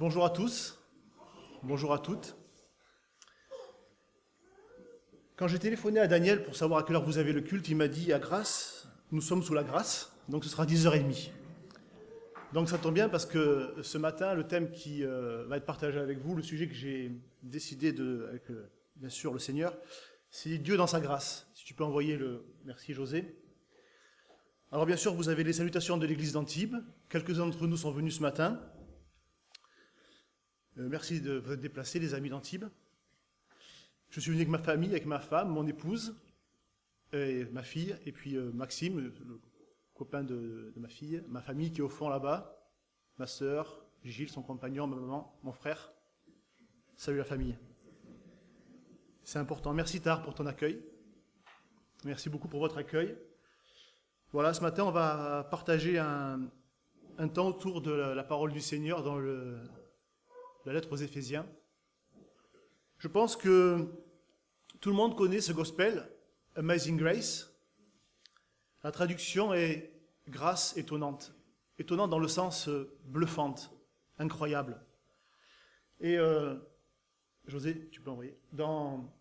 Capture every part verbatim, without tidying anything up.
Bonjour à tous, bonjour à toutes. Quand j'ai téléphoné à Daniel pour savoir à quelle heure vous avez le culte, il m'a dit à grâce, nous sommes sous la grâce, donc ce sera dix heures trente. Donc ça tombe bien parce que ce matin, le thème qui euh, va être partagé avec vous, le sujet que j'ai décidé de, avec euh, bien sûr le Seigneur, c'est Dieu dans sa grâce. Si tu peux envoyer le... Merci José. Alors bien sûr, vous avez les salutations de l'église d'Antibes. Quelques-uns d'entre nous sont venus ce matin. Euh, merci de vous déplacer, les amis d'Antibes. Je suis venu avec ma famille, avec ma femme, mon épouse, et ma fille, et puis euh, Maxime, le, le copain de, de ma fille, ma famille qui est au fond là-bas, ma sœur, Gilles, son compagnon, ma maman, mon frère. Salut la famille. C'est important. Merci Tar pour ton accueil. Merci beaucoup pour votre accueil. Voilà, ce matin, on va partager un, un temps autour de la, la parole du Seigneur dans le, la lettre aux Éphésiens. Je pense que tout le monde connaît ce gospel, Amazing Grace. La traduction est « grâce étonnante ». Étonnante dans le sens bluffante, incroyable. Et, euh, José, tu peux envoyer. Dans,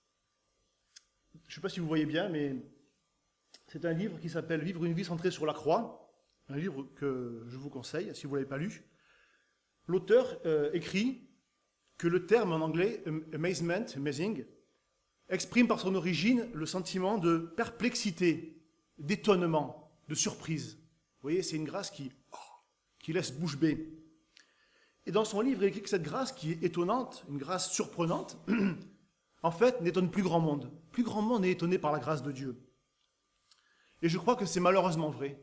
je ne sais pas si vous voyez bien, mais c'est un livre qui s'appelle « Vivre une vie centrée sur la croix », un livre que je vous conseille, si vous ne l'avez pas lu. L'auteur euh, écrit que le terme en anglais, amazement, amazing, exprime par son origine le sentiment de perplexité, d'étonnement, de surprise. Vous voyez, c'est une grâce qui, oh, qui laisse bouche bée. Et dans son livre, il écrit que cette grâce qui est étonnante, une grâce surprenante, en fait, n'étonne plus grand monde. Plus grand monde n'est étonné par la grâce de Dieu. Et je crois que c'est malheureusement vrai.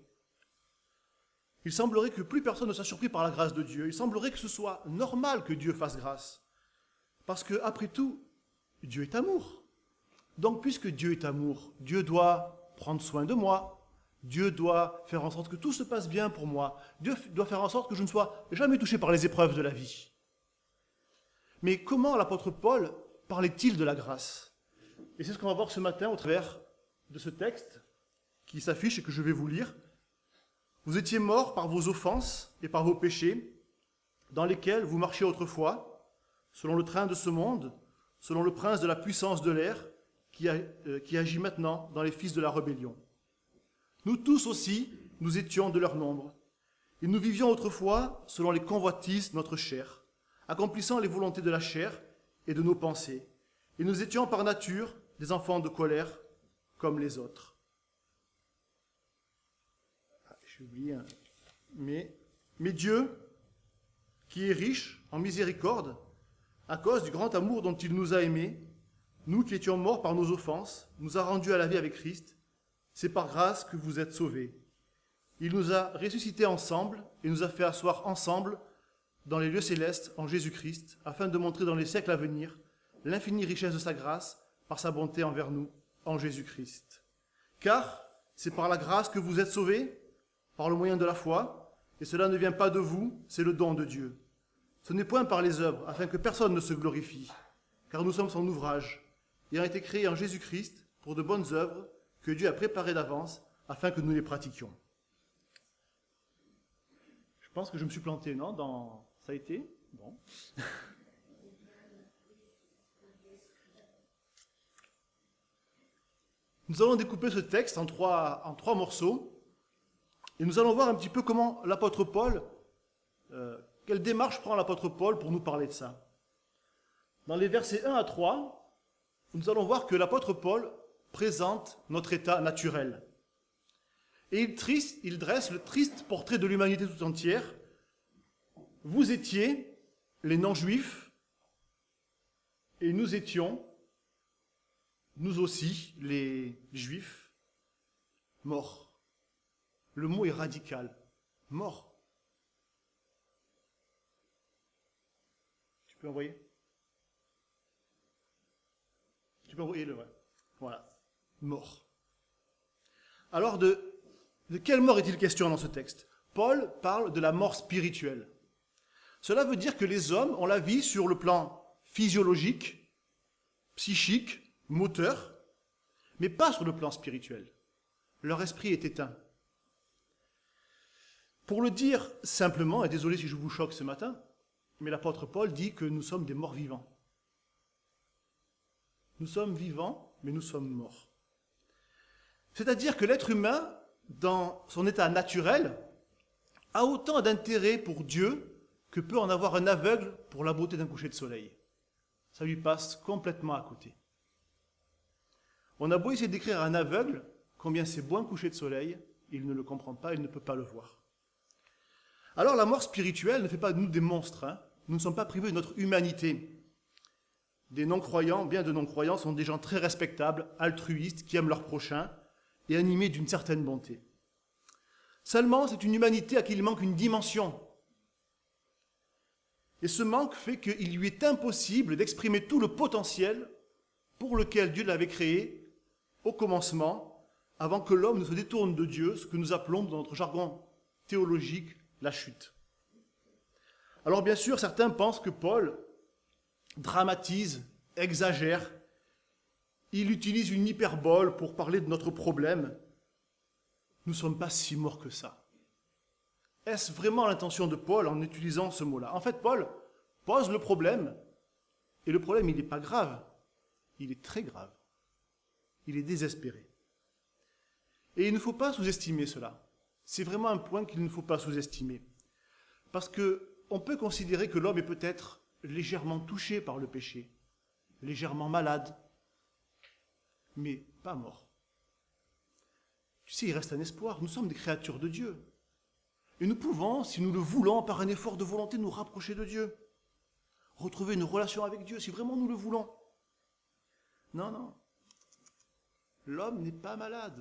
Il semblerait que plus personne ne soit surpris par la grâce de Dieu. Il semblerait que ce soit normal que Dieu fasse grâce. Parce que, après tout, Dieu est amour. Donc, puisque Dieu est amour, Dieu doit prendre soin de moi. Dieu doit faire en sorte que tout se passe bien pour moi. Dieu doit faire en sorte que je ne sois jamais touché par les épreuves de la vie. Mais comment l'apôtre Paul parlait-il de la grâce? Et c'est ce qu'on va voir ce matin au travers de ce texte qui s'affiche et que je vais vous lire. Vous étiez morts par vos offenses et par vos péchés, dans lesquels vous marchiez autrefois, selon le train de ce monde, selon le prince de la puissance de l'air, qui, a, euh, qui agit maintenant dans les fils de la rébellion. Nous tous aussi, nous étions de leur nombre, et nous vivions autrefois selon les convoitises de notre chair, accomplissant les volontés de la chair et de nos pensées, et nous étions par nature des enfants de colère, comme les autres. J'ai oublié un... mais, mais Dieu, qui est riche en miséricorde, à cause du grand amour dont il nous a aimés, nous qui étions morts par nos offenses, nous a rendus à la vie avec Christ. C'est par grâce que vous êtes sauvés. Il nous a ressuscités ensemble et nous a fait asseoir ensemble dans les lieux célestes en Jésus-Christ, afin de montrer dans les siècles à venir l'infinie richesse de sa grâce par sa bonté envers nous en Jésus-Christ. Car c'est par la grâce que vous êtes sauvés, par le moyen de la foi, et cela ne vient pas de vous, c'est le don de Dieu. Ce n'est point par les œuvres, afin que personne ne se glorifie, car nous sommes son ouvrage, ayant été créés en Jésus-Christ pour de bonnes œuvres que Dieu a préparées d'avance, afin que nous les pratiquions. Je pense que je me suis planté, non dans... Ça a été Bon. Nous allons découper ce texte en trois, en trois morceaux. Et nous allons voir un petit peu comment l'apôtre Paul, euh, quelle démarche prend l'apôtre Paul pour nous parler de ça. Dans les versets un à trois, nous allons voir que l'apôtre Paul présente notre état naturel. Et il, triste, il dresse le triste portrait de l'humanité tout entière. Vous étiez les non-juifs, et nous étions, nous aussi, les juifs, morts. Le mot est radical. Mort. Tu peux envoyer Tu peux envoyer le ouais. Voilà. Mort. Alors, de, de quelle mort est-il question dans ce texte? Paul parle de la mort spirituelle. Cela veut dire que les hommes ont la vie sur le plan physiologique, psychique, moteur, mais pas sur le plan spirituel. Leur esprit est éteint. Pour le dire simplement, et désolé si je vous choque ce matin, Mais l'apôtre Paul dit que nous sommes des morts vivants. Nous sommes vivants, mais nous sommes morts. C'est-à-dire que l'être humain, dans son état naturel, a autant d'intérêt pour Dieu que peut en avoir un aveugle pour la beauté d'un coucher de soleil. Ça lui passe complètement à côté. On a beau essayer d'écrire à un aveugle combien c'est beau un coucher de soleil, il ne le comprend pas, il ne peut pas le voir. Alors la mort spirituelle ne fait pas de nous des monstres, hein. Nous ne sommes pas privés de notre humanité. Des non-croyants, bien de non-croyants, sont des gens très respectables, altruistes, qui aiment leur prochain et animés d'une certaine bonté. Seulement, c'est une humanité à qui il manque une dimension. Et ce manque fait qu'il lui est impossible d'exprimer tout le potentiel pour lequel Dieu l'avait créé au commencement, avant que l'homme ne se détourne de Dieu, ce que nous appelons dans notre jargon théologique la chute. Alors bien sûr, certains pensent que Paul dramatise, exagère, il utilise une hyperbole pour parler de notre problème. Nous ne sommes pas si morts que ça. Est-ce vraiment l'intention de Paul en utilisant ce mot-là? En fait, Paul pose le problème, et le problème, il n'est pas grave, il est très grave. Il est désespéré. Et il ne faut pas sous-estimer cela. C'est vraiment un point qu'il ne faut pas sous-estimer. Parce qu'on peut considérer que l'homme est peut-être légèrement touché par le péché, légèrement malade, mais pas mort. Tu sais, il reste un espoir. Nous sommes des créatures de Dieu. Et nous pouvons, si nous le voulons, par un effort de volonté, nous rapprocher de Dieu. Retrouver une relation avec Dieu, si vraiment nous le voulons. Non, non. L'homme n'est pas malade.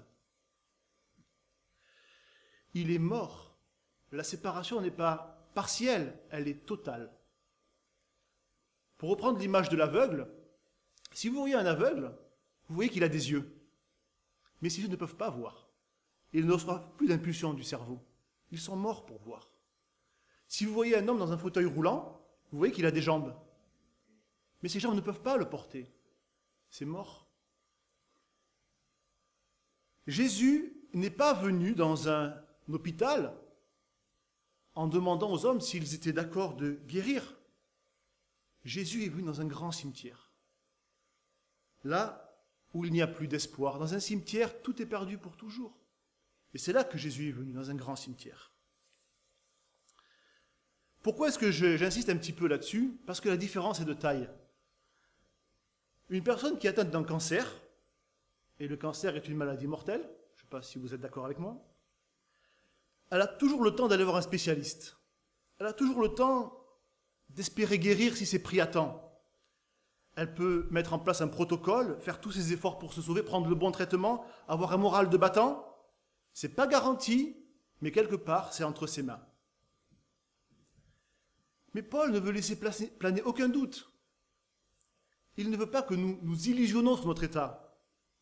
Il est mort. La séparation n'est pas partielle, elle est totale. Pour reprendre l'image de l'aveugle, si vous voyez un aveugle, vous voyez qu'il a des yeux. Mais ces yeux ne peuvent pas voir. Ils ne reçoivent plus d'impulsion du cerveau. Ils sont morts pour voir. Si vous voyez un homme dans un fauteuil roulant, vous voyez qu'il a des jambes. Mais ces jambes ne peuvent pas le porter. C'est mort. Jésus n'est pas venu dans un hôpital en demandant aux hommes s'ils étaient d'accord de guérir. Jésus est venu dans un grand cimetière. Là où il n'y a plus d'espoir. Dans un cimetière, tout est perdu pour toujours. Et c'est là que Jésus est venu, dans un grand cimetière. Pourquoi est-ce que je, j'insiste un petit peu là-dessus? Parce que la différence est de taille. Une personne qui est atteinte d'un cancer, et le cancer est une maladie mortelle, je ne sais pas si vous êtes d'accord avec moi, elle a toujours le temps d'aller voir un spécialiste. Elle a toujours le temps d'espérer guérir si c'est pris à temps. Elle peut mettre en place un protocole, faire tous ses efforts pour se sauver, prendre le bon traitement, avoir un moral de battant. Ce n'est pas garanti, mais quelque part, c'est entre ses mains. Mais Paul ne veut laisser planer aucun doute. Il ne veut pas que nous nous illusionnons sur notre état.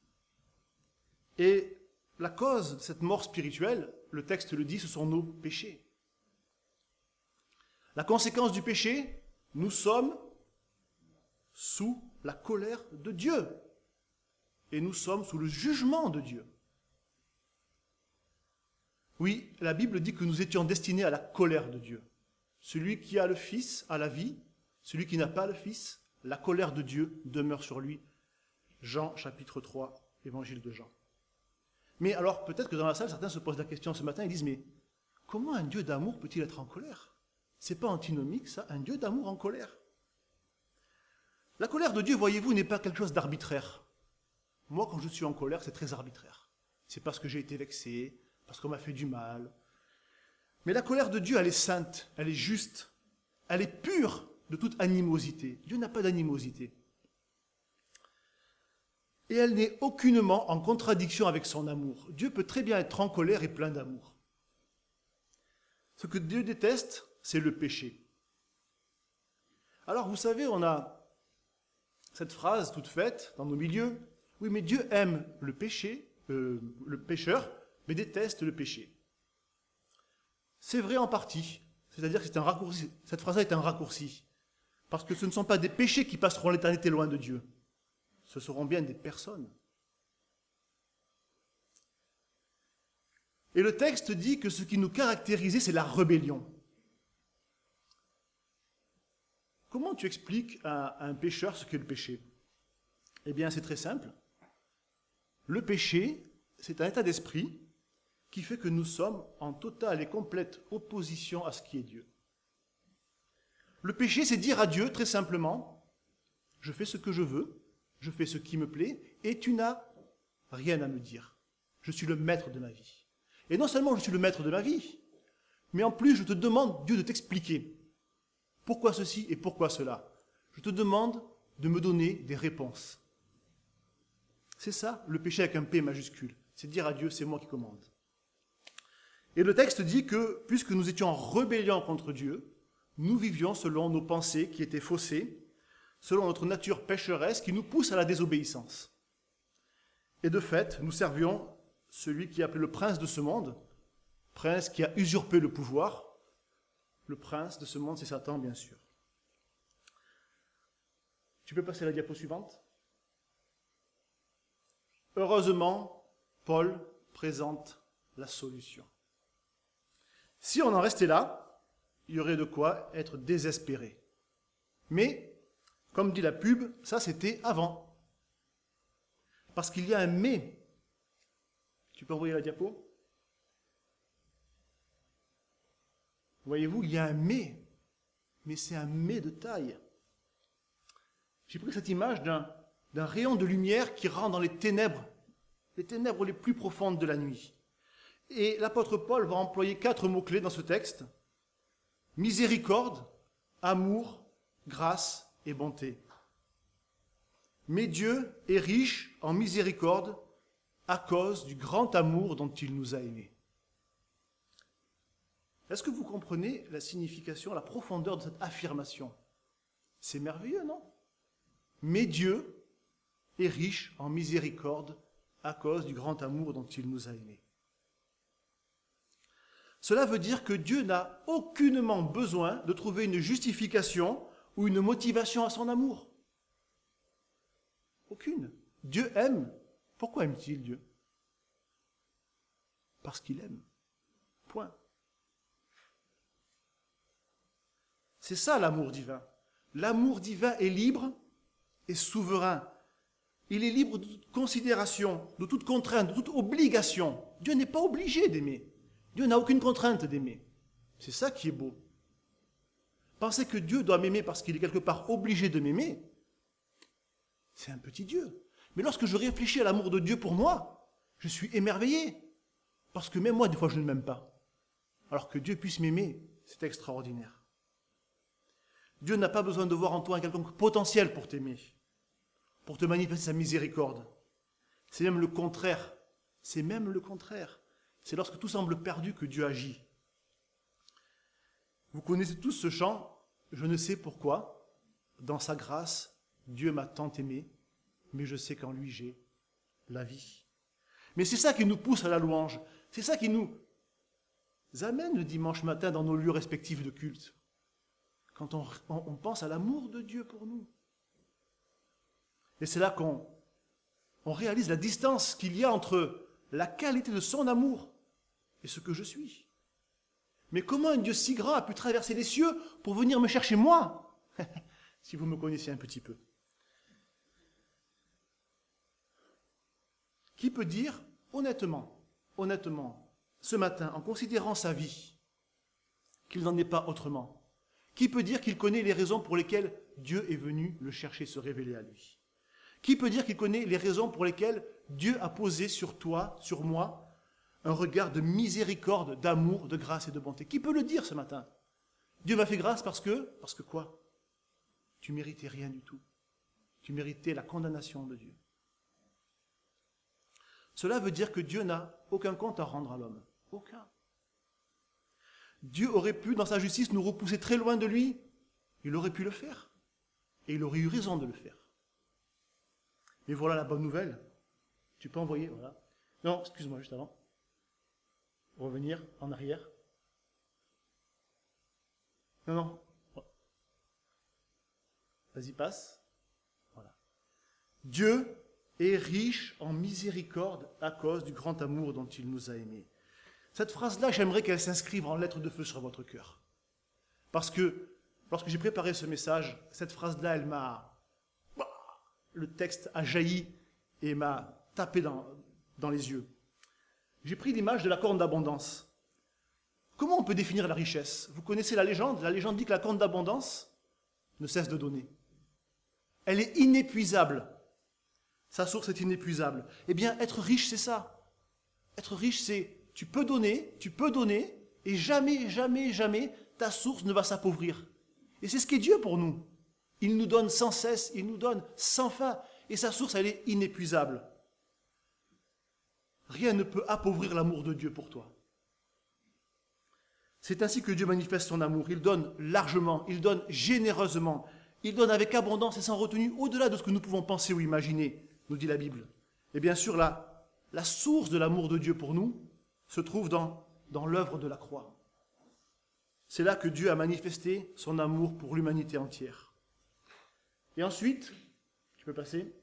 Et la cause de cette mort spirituelle, le texte le dit, ce sont nos péchés. La conséquence du péché, nous sommes sous la colère de Dieu. Et nous sommes sous le jugement de Dieu. Oui, la Bible dit que nous étions destinés à la colère de Dieu. Celui qui a le Fils a la vie, celui qui n'a pas le Fils, la colère de Dieu demeure sur lui. Jean chapitre trois, évangile de Jean. Mais alors peut-être que dans la salle, certains se posent la question ce matin, ils disent, mais comment un Dieu d'amour peut-il être en colère? C'est pas antinomique ça, un Dieu d'amour en colère? La colère de Dieu, voyez-vous, n'est pas quelque chose d'arbitraire. Moi, quand je suis en colère, c'est très arbitraire. C'est parce que j'ai été vexé, parce qu'on m'a fait du mal. Mais la colère de Dieu, elle est sainte, elle est juste, elle est pure de toute animosité. Dieu n'a pas d'animosité. Et elle n'est aucunement en contradiction avec son amour. Dieu peut très bien être en colère et plein d'amour. Ce que Dieu déteste, c'est le péché. Alors, vous savez, on a cette phrase toute faite dans nos milieux. Oui, mais Dieu aime le péché, euh, le pécheur, mais déteste le péché. C'est vrai en partie. C'est-à-dire que c'est un raccourci. Cette phrase-là est un raccourci. Parce que ce ne sont pas des péchés qui passeront l'éternité loin de Dieu. Ce seront bien des personnes. Et le texte dit que ce qui nous caractérisait, c'est la rébellion. comment tu expliques à, à un pécheur ce qu'est le péché? Eh bien, c'est très simple. Le péché, c'est un état d'esprit qui fait que nous sommes en totale et complète opposition à ce qui est Dieu. Le péché, c'est dire à Dieu, très simplement, je fais ce que je veux, je fais ce qui me plaît, et tu n'as rien à me dire. Je suis le maître de ma vie. Et non seulement je suis le maître de ma vie, mais en plus je te demande, Dieu, de t'expliquer pourquoi ceci et pourquoi cela. Je te demande de me donner des réponses. C'est ça, le péché avec un P majuscule. C'est dire à Dieu, c'est moi qui commande. Et le texte dit que, puisque nous étions en rébellion contre Dieu, nous vivions selon nos pensées qui étaient faussées, selon notre nature pécheresse qui nous pousse à la désobéissance. Et de fait, nous servions celui qui est appelé le prince de ce monde, prince qui a usurpé le pouvoir. Le prince de ce monde, c'est Satan, bien sûr. Tu peux passer à la diapo suivante? Heureusement, Paul présente la solution. Si on en restait là, il y aurait de quoi être désespéré. Mais, comme dit la pub, ça c'était avant. Parce qu'il y a un mais. Tu peux envoyer la diapo? Voyez-vous, il y a un mais. Mais c'est un mais de taille. J'ai pris cette image d'un, d'un rayon de lumière qui rentre dans les ténèbres, les ténèbres les plus profondes de la nuit. Et l'apôtre Paul va employer quatre mots-clés dans ce texte. Miséricorde, amour, grâce et bonté. Mais Dieu est riche en miséricorde à cause du grand amour dont il nous a aimés. Est-ce que vous comprenez la signification, la profondeur de cette affirmation? C'est merveilleux, non? Mais Dieu est riche en miséricorde à cause du grand amour dont il nous a aimés. Cela veut dire que Dieu n'a aucunement besoin de trouver une justification ou une motivation à son amour. Aucune. Dieu aime. Pourquoi aime-t-il Dieu? Parce qu'il aime. Point. C'est ça l'amour divin. L'amour divin est libre et souverain. Il est libre de toute considération, de toute contrainte, de toute obligation. Dieu n'est pas obligé d'aimer. Dieu n'a aucune contrainte d'aimer. C'est ça qui est beau. Penser que Dieu doit m'aimer parce qu'il est quelque part obligé de m'aimer, c'est un petit Dieu. Mais lorsque je réfléchis à l'amour de Dieu pour moi, je suis émerveillé. Parce que même moi, des fois, je ne m'aime pas. Alors que Dieu puisse m'aimer, c'est extraordinaire. Dieu n'a pas besoin de voir en toi un quelconque potentiel pour t'aimer, pour te manifester sa miséricorde. C'est même le contraire. C'est même le contraire. C'est lorsque tout semble perdu que Dieu agit. Vous connaissez tous ce chant, je ne sais pourquoi, dans sa grâce, Dieu m'a tant aimé, mais je sais qu'en lui j'ai la vie. Mais c'est ça qui nous pousse à la louange, c'est ça qui nous amène le dimanche matin dans nos lieux respectifs de culte, quand on, on, on pense à l'amour de Dieu pour nous. Et c'est là qu'on on réalise la distance qu'il y a entre la qualité de son amour et ce que je suis. Mais comment un Dieu si grand a pu traverser les cieux pour venir me chercher moi? Si vous me connaissiez un petit peu. Qui peut dire, honnêtement, honnêtement, ce matin, en considérant sa vie, qu'il n'en est pas autrement? Qui peut dire qu'il connaît les raisons pour lesquelles Dieu est venu le chercher, se révéler à lui? Qui peut dire qu'il connaît les raisons pour lesquelles Dieu a posé sur toi, sur moi, un regard de miséricorde, d'amour, de grâce et de bonté? Qui peut le dire ce matin? Dieu m'a fait grâce parce que, parce que quoi? Tu méritais rien du tout. Tu méritais la condamnation de Dieu. Cela veut dire que Dieu n'a aucun compte à rendre à l'homme. Aucun. Dieu aurait pu, dans sa justice, nous repousser très loin de lui. Il aurait pu le faire. Et il aurait eu raison de le faire. Mais voilà la bonne nouvelle. Tu peux envoyer, voilà. Non, excuse-moi, juste avant. Revenir en arrière. Non, non. Vas-y, passe. Voilà. Dieu est riche en miséricorde à cause du grand amour dont il nous a aimés. Cette phrase-là, j'aimerais qu'elle s'inscrive en lettres de feu sur votre cœur. Parce que lorsque j'ai préparé ce message, cette phrase-là, elle m'a... Le texte a jailli et m'a tapé dans, dans les yeux. J'ai pris l'image de la corne d'abondance. Comment on peut définir la richesse? Vous connaissez la légende? La légende dit que la corne d'abondance ne cesse de donner. Elle est inépuisable. Sa source est inépuisable. Eh bien, être riche, c'est ça. Être riche, c'est tu peux donner, tu peux donner, et jamais, jamais, jamais, ta source ne va s'appauvrir. Et c'est ce qu'est Dieu pour nous. Il nous donne sans cesse, il nous donne sans fin, et sa source, elle est inépuisable. Rien ne peut appauvrir l'amour de Dieu pour toi. C'est ainsi que Dieu manifeste son amour. Il donne largement, il donne généreusement, il donne avec abondance et sans retenue, au-delà de ce que nous pouvons penser ou imaginer, nous dit la Bible. Et bien sûr, la, la source de l'amour de Dieu pour nous se trouve dans, dans l'œuvre de la croix. C'est là que Dieu a manifesté son amour pour l'humanité entière. Et ensuite, tu peux passer.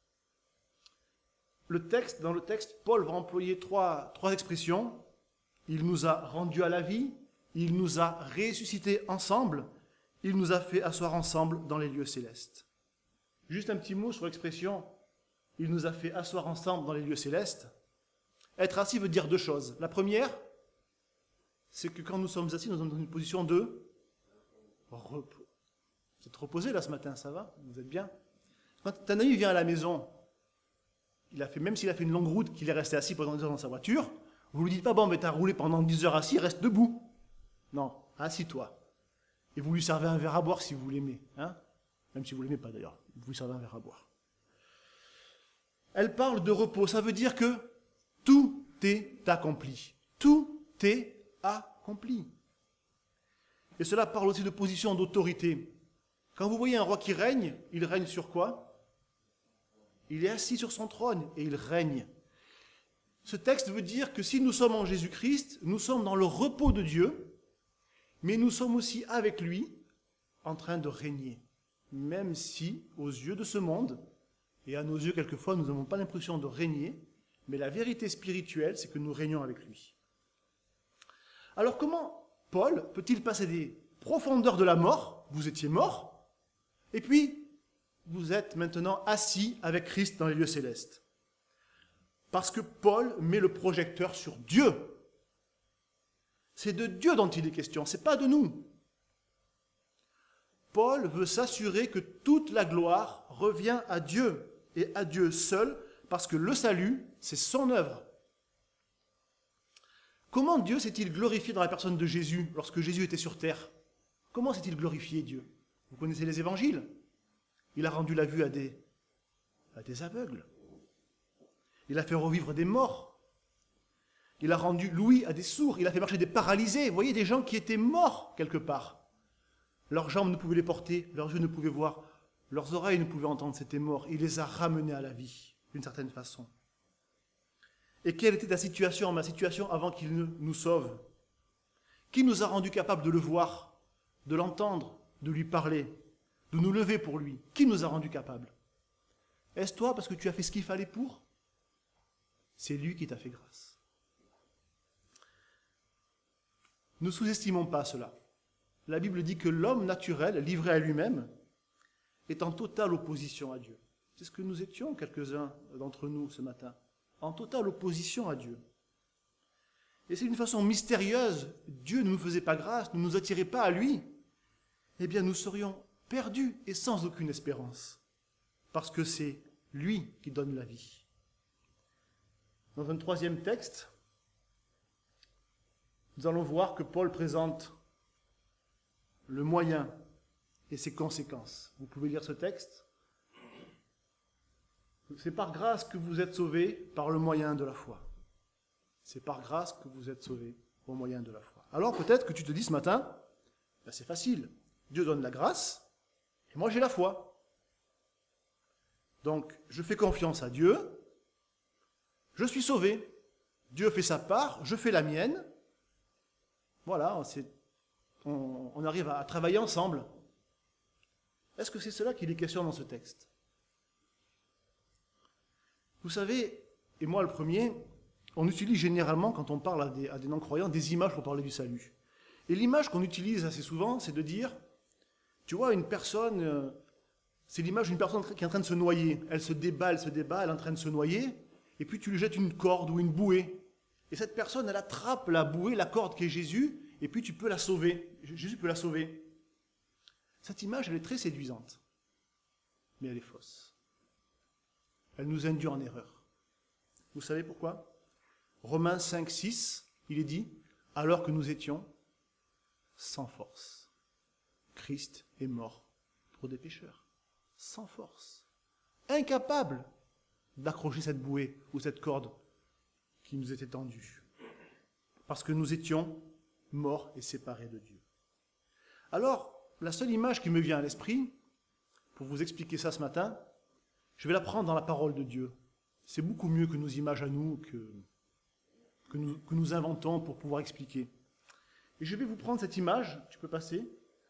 Le texte, dans le texte, Paul va employer trois, trois expressions. Il nous a rendus à la vie, il nous a ressuscités ensemble, il nous a fait asseoir ensemble dans les lieux célestes. Juste un petit mot sur l'expression « il nous a fait asseoir ensemble dans les lieux célestes ». Être assis veut dire deux choses. La première, c'est que quand nous sommes assis, nous sommes dans une position de repos. Vous êtes reposé là ce matin, ça va? Vous êtes bien? Quand un ami vient à la maison, il a fait, même s'il a fait une longue route, qu'il est resté assis pendant dix heures dans sa voiture, vous ne lui dites pas, bon, mais t'as roulé pendant dix heures assis, reste debout. Non, assis-toi. Et vous lui servez un verre à boire si vous l'aimez. Hein? Même si vous ne l'aimez pas d'ailleurs, vous lui servez un verre à boire. Elle parle de repos, ça veut dire que tout est accompli. Tout est accompli. Et cela parle aussi de position d'autorité. Quand vous voyez un roi qui règne, il règne sur quoi? Il est assis sur son trône et il règne. Ce texte veut dire que si nous sommes en Jésus-Christ, nous sommes dans le repos de Dieu, mais nous sommes aussi avec lui en train de régner. Même si, aux yeux de ce monde, et à nos yeux quelquefois, nous n'avons pas l'impression de régner, mais la vérité spirituelle, c'est que nous régnons avec lui. Alors comment Paul peut-il passer des profondeurs de la mort, vous étiez mort, et puis vous êtes maintenant assis avec Christ dans les lieux célestes? Parce que Paul met le projecteur sur Dieu. C'est de Dieu dont il est question, ce n'est pas de nous. Paul veut s'assurer que toute la gloire revient à Dieu, et à Dieu seul, parce que le salut, c'est son œuvre. Comment Dieu s'est-il glorifié dans la personne de Jésus, lorsque Jésus était sur terre? Comment s'est-il glorifié, Dieu? Vous connaissez les évangiles? Il a rendu la vue à des, à des aveugles. Il a fait revivre des morts. Il a rendu l'ouïe à des sourds. Il a fait marcher des paralysés. Vous voyez, des gens qui étaient morts quelque part. Leurs jambes ne pouvaient les porter, leurs yeux ne pouvaient voir, leurs oreilles ne pouvaient entendre, c'était mort. Il les a ramenés à la vie, d'une certaine façon. Et quelle était ta situation, ma situation, avant qu'il ne nous sauve? Qui nous a rendus capables de le voir, de l'entendre, de lui parler, de nous lever pour lui? Qui nous a rendus capables? Est-ce toi parce que tu as fait ce qu'il fallait pour? C'est lui qui t'a fait grâce. Ne sous-estimons pas cela. La Bible dit que l'homme naturel, livré à lui-même, est en totale opposition à Dieu. C'est ce que nous étions, quelques-uns d'entre nous, ce matin, en totale opposition à Dieu. Et c'est d'une façon mystérieuse, Dieu ne nous faisait pas grâce, ne nous attirait pas à lui, eh bien nous serions perdus et sans aucune espérance, parce que c'est lui qui donne la vie. Dans un troisième texte, nous allons voir que Paul présente le moyen et ses conséquences. Vous pouvez lire ce texte. C'est par grâce que vous êtes sauvés par le moyen de la foi. C'est par grâce que vous êtes sauvés au moyen de la foi. Alors peut-être que tu te dis ce matin, ben c'est facile, Dieu donne la grâce, et moi j'ai la foi. Donc je fais confiance à Dieu, je suis sauvé, Dieu fait sa part, je fais la mienne. Voilà, c'est, on, on arrive à travailler ensemble. Est-ce que c'est cela qu'il est question dans ce texte? Vous savez, et moi le premier, on utilise généralement, quand on parle à des, à des non-croyants, des images pour parler du salut. Et l'image qu'on utilise assez souvent, c'est de dire, Tu vois, une personne, euh, c'est l'image d'une personne qui est en train de se noyer. Elle se débat, elle se débat, elle est en train de se noyer, et puis tu lui jettes une corde ou une bouée. Et cette personne, elle attrape la bouée, la corde qui est Jésus, et puis tu peux la sauver. Jésus peut la sauver. Cette image, elle est très séduisante, mais elle est fausse. Elle nous induit en erreur. Vous savez pourquoi ? Romains cinq, six, il est dit, alors que nous étions sans force, Christ est mort pour des pécheurs, sans force, incapable d'accrocher cette bouée ou cette corde qui nous était tendue, parce que nous étions morts et séparés de Dieu. Alors, la seule image qui me vient à l'esprit, pour vous expliquer ça ce matin, je vais la prendre dans la parole de Dieu. C'est beaucoup mieux que nos images à nous, que, que, nous, que nous inventons pour pouvoir expliquer. Et je vais vous prendre cette image, tu peux passer.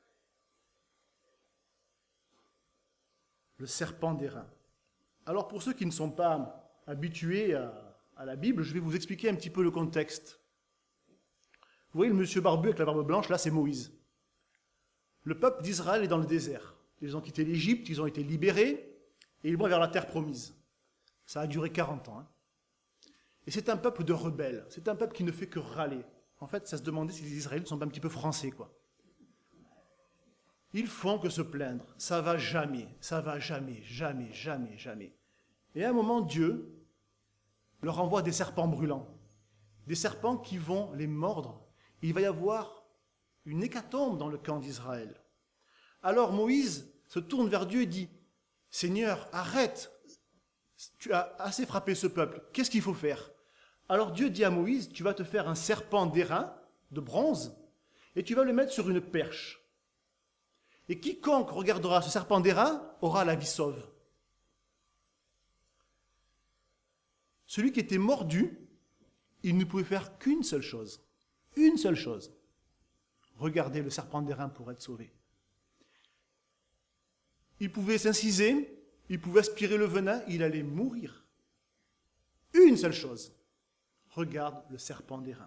Le serpent d'airain. Alors pour ceux qui ne sont pas habitués à, à la Bible, je vais vous expliquer un petit peu le contexte. Vous voyez le monsieur barbu avec la barbe blanche, là c'est Moïse. Le peuple d'Israël est dans le désert. Ils ont quitté l'Égypte, ils ont été libérés, et ils vont vers la terre promise. Ça a duré quarante ans. Hein. Et c'est un peuple de rebelles, c'est un peuple qui ne fait que râler. En fait, ça se demandait si les Israélites sont un petit peu français, quoi. Ils font que se plaindre. Ça va jamais, ça va jamais, jamais, jamais, jamais. Et à un moment, Dieu leur envoie des serpents brûlants. Des serpents qui vont les mordre. Et il va y avoir une hécatombe dans le camp d'Israël. Alors Moïse se tourne vers Dieu et dit, « Seigneur, arrête, tu as assez frappé ce peuple, qu'est-ce qu'il faut faire ?» Alors Dieu dit à Moïse, « Tu vas te faire un serpent d'airain, de bronze, et tu vas le mettre sur une perche. Et quiconque regardera ce serpent d'airain aura la vie sauve. » Celui qui était mordu, il ne pouvait faire qu'une seule chose, une seule chose, regarder le serpent d'airain pour être sauvé. Il pouvait s'inciser, il pouvait aspirer le venin, il allait mourir. Une seule chose, regarde le serpent d'airain.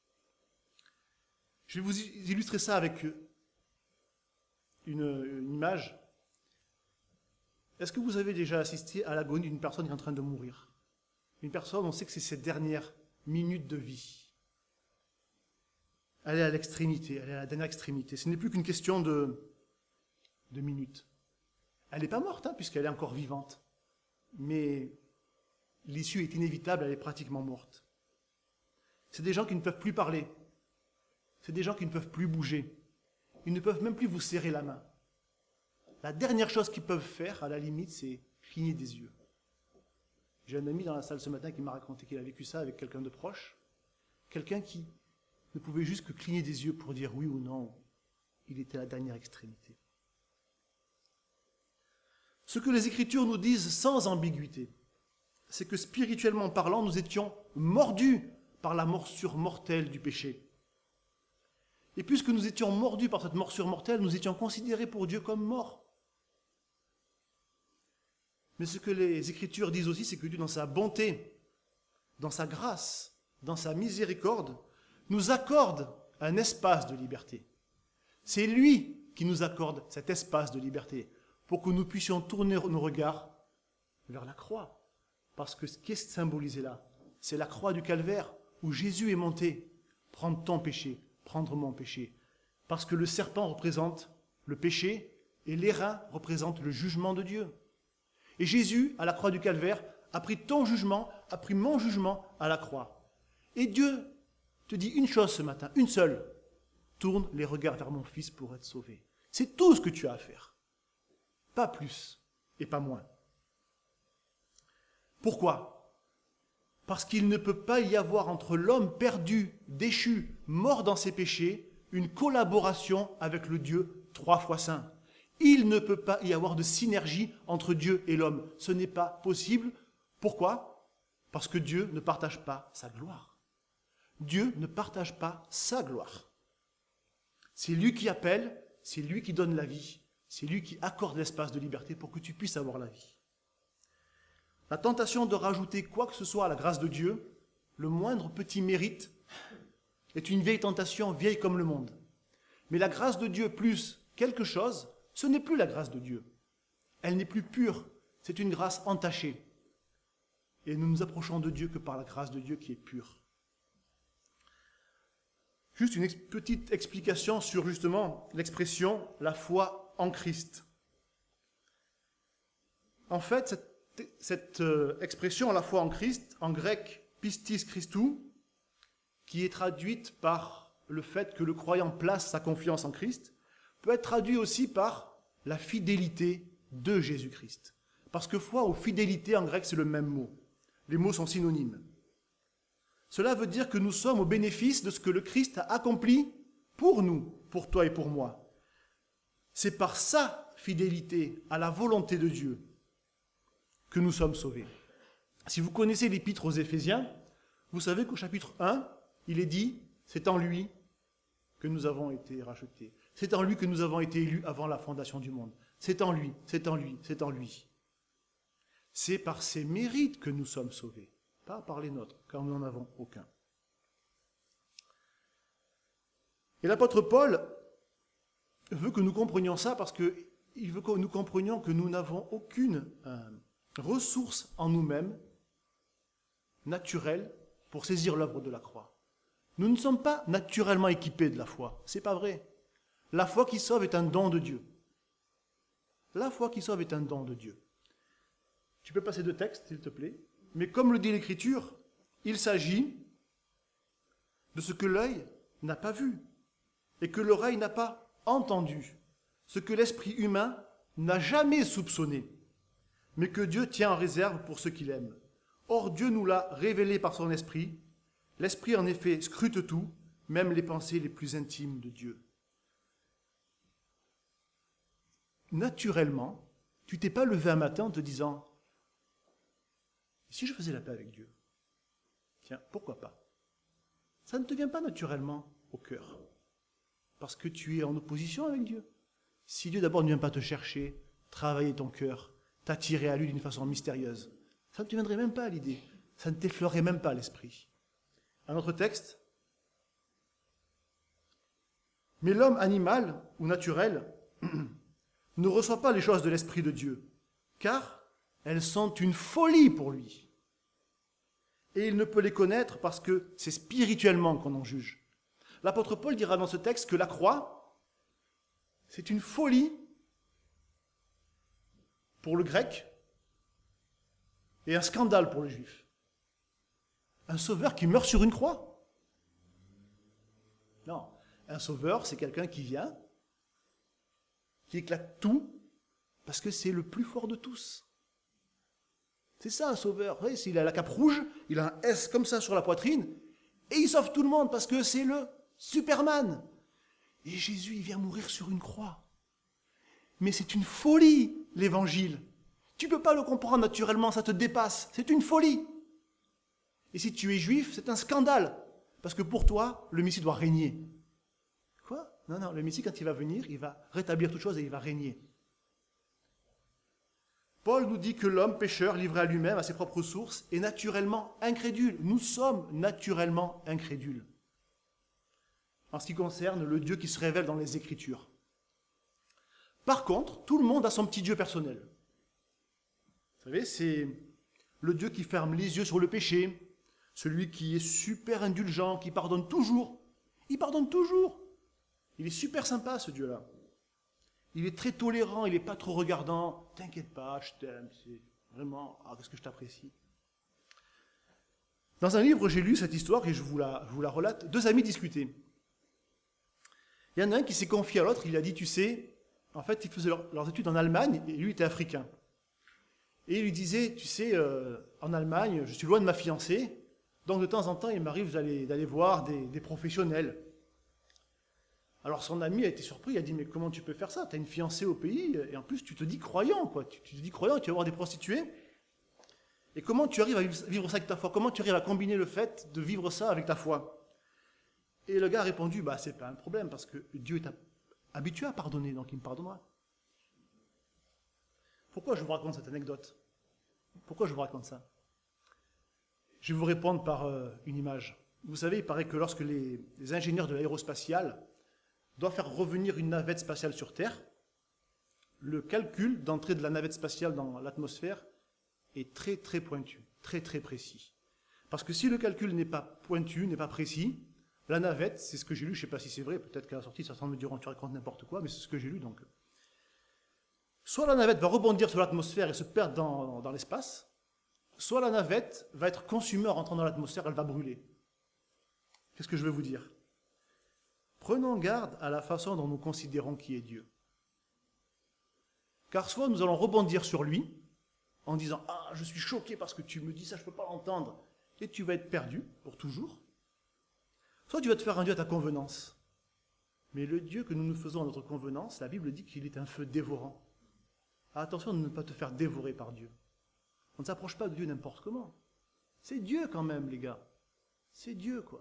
Je vais vous illustrer ça avec une, une image. Est-ce que vous avez déjà assisté à l'agonie d'une personne qui est en train de mourir ? Une personne, on sait que c'est ses dernières minutes de vie. Elle est à l'extrémité, elle est à la dernière extrémité. Ce n'est plus qu'une question de, de minutes. Elle n'est pas morte, hein, puisqu'elle est encore vivante. Mais l'issue est inévitable, elle est pratiquement morte. C'est des gens qui ne peuvent plus parler. C'est des gens qui ne peuvent plus bouger. Ils ne peuvent même plus vous serrer la main. La dernière chose qu'ils peuvent faire, à la limite, c'est cligner des yeux. J'ai un ami dans la salle ce matin qui m'a raconté qu'il a vécu ça avec quelqu'un de proche. Quelqu'un qui ne pouvait juste que cligner des yeux pour dire oui ou non. Il était à la dernière extrémité. Ce que les Écritures nous disent sans ambiguïté, c'est que spirituellement parlant, nous étions mordus par la morsure mortelle du péché. Et puisque nous étions mordus par cette morsure mortelle, nous étions considérés pour Dieu comme morts. Mais ce que les Écritures disent aussi, c'est que Dieu, dans sa bonté, dans sa grâce, dans sa miséricorde, nous accorde un espace de liberté. C'est lui qui nous accorde cet espace de liberté pour que nous puissions tourner nos regards vers la croix. Parce que ce qui est symbolisé là, c'est la croix du calvaire où Jésus est monté prendre ton péché, prendre mon péché. Parce que le serpent représente le péché et l'airain représente le jugement de Dieu. Et Jésus, à la croix du calvaire, a pris ton jugement, a pris mon jugement à la croix. Et Dieu te dit une chose ce matin, une seule. Tourne les regards vers mon fils pour être sauvé. C'est tout ce que tu as à faire. Pas plus et pas moins. Pourquoi ? Parce qu'il ne peut pas y avoir entre l'homme perdu, déchu, mort dans ses péchés, une collaboration avec le Dieu trois fois saint. Il ne peut pas y avoir de synergie entre Dieu et l'homme. Ce n'est pas possible. Pourquoi ? Parce que Dieu ne partage pas sa gloire. Dieu ne partage pas sa gloire. C'est lui qui appelle, c'est lui qui donne la vie, c'est lui qui accorde l'espace de liberté pour que tu puisses avoir la vie. La tentation de rajouter quoi que ce soit à la grâce de Dieu, le moindre petit mérite, est une vieille tentation, vieille comme le monde. Mais la grâce de Dieu plus quelque chose Ce n'est plus la grâce de Dieu. Elle n'est plus pure. C'est une grâce entachée. Et nous nous approchons de Dieu que par la grâce de Dieu qui est pure. Juste une ex- petite explication sur justement l'expression « la foi en Christ ». En fait, cette, cette euh, expression « la foi en Christ », en grec « pistis Christou », qui est traduite par le fait que le croyant place sa confiance en Christ, peut être traduit aussi par la fidélité de Jésus-Christ. Parce que foi ou fidélité en grec, c'est le même mot. Les mots sont synonymes. Cela veut dire que nous sommes au bénéfice de ce que le Christ a accompli pour nous, pour toi et pour moi. C'est par sa fidélité à la volonté de Dieu que nous sommes sauvés. Si vous connaissez l'épître aux Éphésiens, vous savez qu'au chapitre un, il est dit « c'est en lui que nous avons été rachetés. C'est en lui que nous avons été élus avant la fondation du monde. C'est en lui, c'est en lui, c'est en lui. » C'est par ses mérites que nous sommes sauvés, pas par les nôtres, car nous n'en avons aucun. Et l'apôtre Paul veut que nous comprenions ça parce qu'il veut que nous comprenions que nous n'avons aucune euh, ressource en nous-mêmes naturelle pour saisir l'œuvre de la croix. Nous ne sommes pas naturellement équipés de la foi, c'est pas vrai. La foi qui sauve est un don de Dieu. La foi qui sauve est un don de Dieu. Tu peux passer de texte, s'il te plaît. Mais comme le dit l'Écriture, il s'agit de ce que l'œil n'a pas vu et que l'oreille n'a pas entendu, ce que l'esprit humain n'a jamais soupçonné, mais que Dieu tient en réserve pour ceux qu'il aime. Or, Dieu nous l'a révélé par son esprit. L'esprit, en effet, scrute tout, même les pensées les plus intimes de Dieu. Naturellement, tu t'es pas levé un matin en te disant « Si je faisais la paix avec Dieu, tiens, pourquoi pas ?» Ça ne te vient pas naturellement au cœur, parce que tu es en opposition avec Dieu. Si Dieu d'abord ne vient pas te chercher, travailler ton cœur, t'attirer à lui d'une façon mystérieuse, ça ne te viendrait même pas à l'idée, ça ne t'effleurerait même pas à l'esprit. Un autre texte. « Mais l'homme animal ou naturel ne reçoit pas les choses de l'Esprit de Dieu, car elles sont une folie pour lui. Et il ne peut les connaître parce que c'est spirituellement qu'on en juge. » L'apôtre Paul dira dans ce texte que la croix, c'est une folie pour le grec et un scandale pour le juif. Un sauveur qui meurt sur une croix? Non, un sauveur, c'est quelqu'un qui vient, qui éclate tout, parce que c'est le plus fort de tous. C'est ça un sauveur. Vous voyez, s'il a la cape rouge, il a un S comme ça sur la poitrine, et il sauve tout le monde parce que c'est le Superman. Et Jésus, il vient mourir sur une croix. Mais c'est une folie, l'évangile. Tu ne peux pas le comprendre naturellement, ça te dépasse. C'est une folie. Et si tu es juif, c'est un scandale. Parce que pour toi, le Messie doit régner. Quoi? Non, non, le Messie, quand il va venir, il va rétablir toute chose et il va régner. Paul nous dit que l'homme pécheur, livré à lui-même, à ses propres sources, est naturellement incrédule. Nous sommes naturellement incrédules. En ce qui concerne le Dieu qui se révèle dans les Écritures. Par contre, tout le monde a son petit Dieu personnel. Vous savez, c'est le Dieu qui ferme les yeux sur le péché, celui qui est super indulgent, qui pardonne toujours. Il pardonne toujours. Il est super sympa, ce Dieu-là. Il est très tolérant, il n'est pas trop regardant. T'inquiète pas, je t'aime, c'est vraiment, ah, qu'est-ce que je t'apprécie. Dans un livre, j'ai lu cette histoire et je vous la, je vous la relate. Deux amis discutaient. Il y en a un qui s'est confié à l'autre, il a dit, tu sais, en fait, ils faisaient leur, leurs études en Allemagne et lui était africain. Et il lui disait, tu sais, euh, en Allemagne, je suis loin de ma fiancée, donc de temps en temps, il m'arrive d'aller, d'aller voir des, des professionnels. Alors son ami a été surpris, il a dit, mais comment tu peux faire ça? Tu as une fiancée au pays, et en plus tu te dis croyant, quoi. Tu, tu te dis croyant, tu vas voir des prostituées. Et comment tu arrives à vivre ça avec ta foi? Comment tu arrives à combiner le fait de vivre ça avec ta foi? Et le gars a répondu, bah c'est pas un problème, parce que Dieu est habitué à pardonner, donc il me pardonnera. Pourquoi je vous raconte cette anecdote? Pourquoi je vous raconte ça? Je vais vous répondre par euh, une image. Vous savez, il paraît que lorsque les, les ingénieurs de l'aérospatiale doivent faire revenir une navette spatiale sur Terre, le calcul d'entrée de la navette spatiale dans l'atmosphère est très très pointu, très très précis. Parce que si le calcul n'est pas pointu, n'est pas précis, la navette, c'est ce que j'ai lu, je ne sais pas si c'est vrai, peut-être qu'à la sortie, certains me diront tu racontes n'importe quoi, mais c'est ce que j'ai lu donc. Soit la navette va rebondir sur l'atmosphère et se perdre dans, dans l'espace, soit la navette va être consumée en rentrant dans l'atmosphère, elle va brûler. Qu'est-ce que je veux vous dire? Prenons garde à la façon dont nous considérons qui est Dieu. Car soit nous allons rebondir sur lui, en disant « Ah, je suis choqué parce que tu me dis ça, je ne peux pas l'entendre », et tu vas être perdu pour toujours. Soit tu vas te faire un Dieu à ta convenance. Mais le Dieu que nous nous faisons à notre convenance, la Bible dit qu'il est un feu dévorant. Attention de ne pas te faire dévorer par Dieu. On ne s'approche pas de Dieu n'importe comment. C'est Dieu quand même, les gars. C'est Dieu, quoi.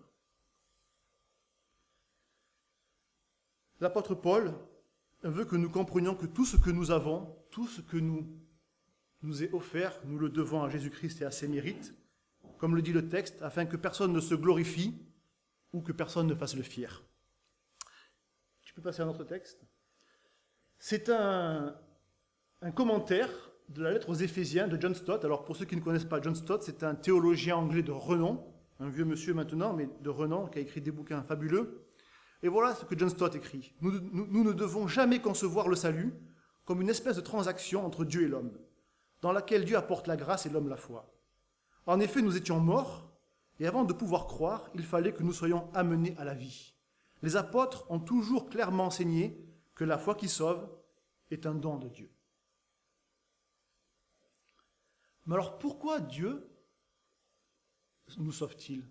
L'apôtre Paul veut que nous comprenions que tout ce que nous avons, tout ce que nous, nous est offert, nous le devons à Jésus-Christ et à ses mérites, comme le dit le texte, afin que personne ne se glorifie ou que personne ne fasse le fier. Tu peux passer à un autre texte? C'est un, un commentaire de la lettre aux Éphésiens de John Stott. Alors pour ceux qui ne connaissent pas John Stott, c'est un théologien anglais de renom, un vieux monsieur maintenant, mais de renom, qui a écrit des bouquins fabuleux. Et voilà ce que John Stott écrit. Nous, nous, nous ne devons jamais concevoir le salut comme une espèce de transaction entre Dieu et l'homme, dans laquelle Dieu apporte la grâce et l'homme la foi. En effet, nous étions morts, et avant de pouvoir croire, il fallait que nous soyons amenés à la vie. Les apôtres ont toujours clairement enseigné que la foi qui sauve est un don de Dieu. Mais alors pourquoi Dieu nous sauve-t-il?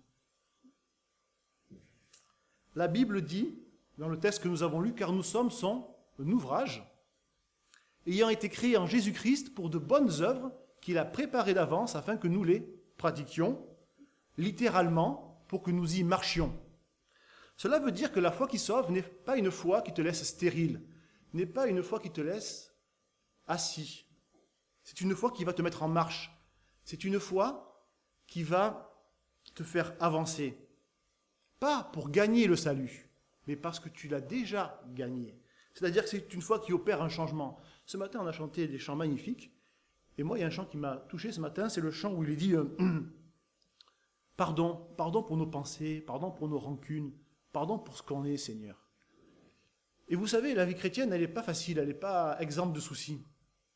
La Bible dit, dans le texte que nous avons lu, car nous sommes son ouvrage, ayant été créés en Jésus-Christ pour de bonnes œuvres qu'il a préparées d'avance afin que nous les pratiquions, littéralement, pour que nous y marchions. Cela veut dire que la foi qui sauve n'est pas une foi qui te laisse stérile, n'est pas une foi qui te laisse assis. C'est une foi qui va te mettre en marche. C'est une foi qui va te faire avancer. Pas pour gagner le salut, mais parce que tu l'as déjà gagné. C'est-à-dire que c'est une foi qui opère un changement. Ce matin, on a chanté des chants magnifiques. Et moi, il y a un chant qui m'a touché ce matin, c'est le chant où il est dit euh, « Pardon, pardon pour nos pensées, pardon pour nos rancunes, pardon pour ce qu'on est, Seigneur. » Et vous savez, la vie chrétienne, elle n'est pas facile, elle n'est pas exempte de soucis.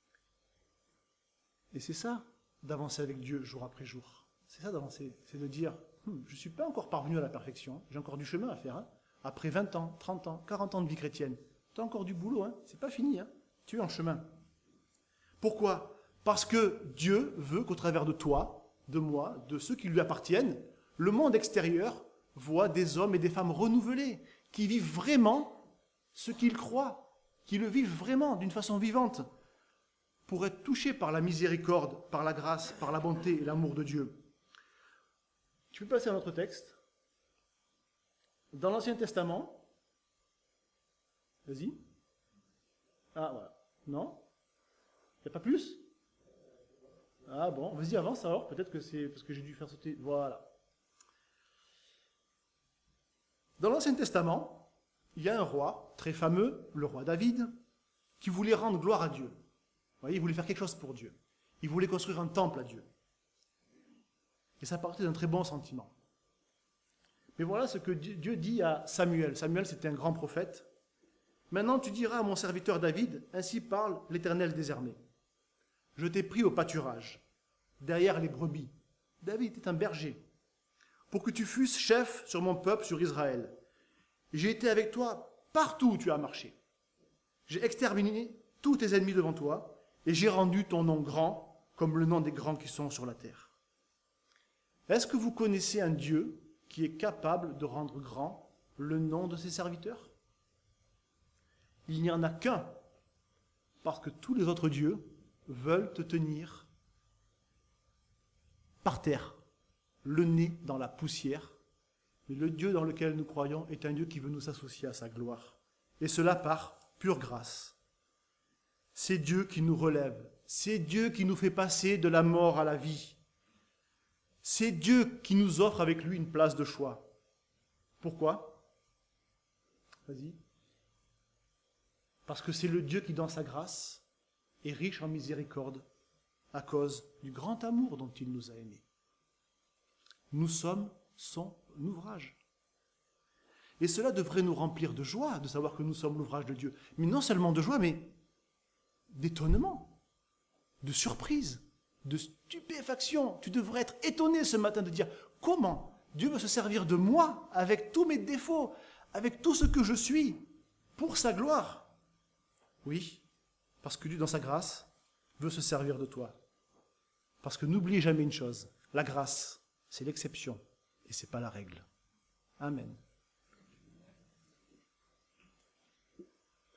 Et c'est ça, d'avancer avec Dieu jour après jour. C'est ça d'avancer, c'est de dire hm, « Je ne suis pas encore parvenu à la perfection, j'ai encore du chemin à faire. Hein. Après vingt ans, trente ans, quarante ans de vie chrétienne, tu as encore du boulot, hein. C'est pas fini, hein. Tu es en chemin. » Pourquoi ? Parce que Dieu veut qu'au travers de toi, de moi, de ceux qui lui appartiennent, le monde extérieur voit des hommes et des femmes renouvelés, qui vivent vraiment ce qu'ils croient, qui le vivent vraiment d'une façon vivante, pour être touchés par la miséricorde, par la grâce, par la bonté et l'amour de Dieu. Tu peux passer à notre texte. Dans l'Ancien Testament, vas-y. Ah, voilà. Non ? Il n'y a pas plus ? Ah bon, vas-y, avance alors, peut-être que c'est parce que j'ai dû faire sauter. Voilà. Dans l'Ancien Testament, il y a un roi très fameux, le roi David, qui voulait rendre gloire à Dieu. Vous voyez, il voulait faire quelque chose pour Dieu. Il voulait construire un temple à Dieu. Et ça partait d'un très bon sentiment. Mais voilà ce que Dieu dit à Samuel. Samuel, c'était un grand prophète. Maintenant, tu diras à mon serviteur David, ainsi parle l'Éternel des armées. Je t'ai pris au pâturage, derrière les brebis. David était un berger. Pour que tu fusses chef sur mon peuple, sur Israël. J'ai été avec toi partout où tu as marché. J'ai exterminé tous tes ennemis devant toi, et j'ai rendu ton nom grand, comme le nom des grands qui sont sur la terre. Est-ce que vous connaissez un Dieu qui est capable de rendre grand le nom de ses serviteurs ? Il n'y en a qu'un, parce que tous les autres dieux veulent te tenir par terre, le nez dans la poussière. Mais le Dieu dans lequel nous croyons est un Dieu qui veut nous associer à sa gloire. Et cela par pure grâce. C'est Dieu qui nous relève. C'est Dieu qui nous fait passer de la mort à la vie. C'est Dieu qui nous offre avec lui une place de choix. Pourquoi ? Vas-y. Parce que c'est le Dieu qui, dans sa grâce, et riche en miséricorde à cause du grand amour dont il nous a aimés. Nous sommes son ouvrage. Et cela devrait nous remplir de joie de savoir que nous sommes l'ouvrage de Dieu. Mais non seulement de joie, mais d'étonnement, de surprise, de stupéfaction. Tu devrais être étonné ce matin de dire comment Dieu veut se servir de moi avec tous mes défauts, avec tout ce que je suis, pour sa gloire. Oui, parce que Dieu, dans sa grâce, veut se servir de toi. Parce que n'oublie jamais une chose, la grâce, c'est l'exception et ce n'est pas la règle. Amen.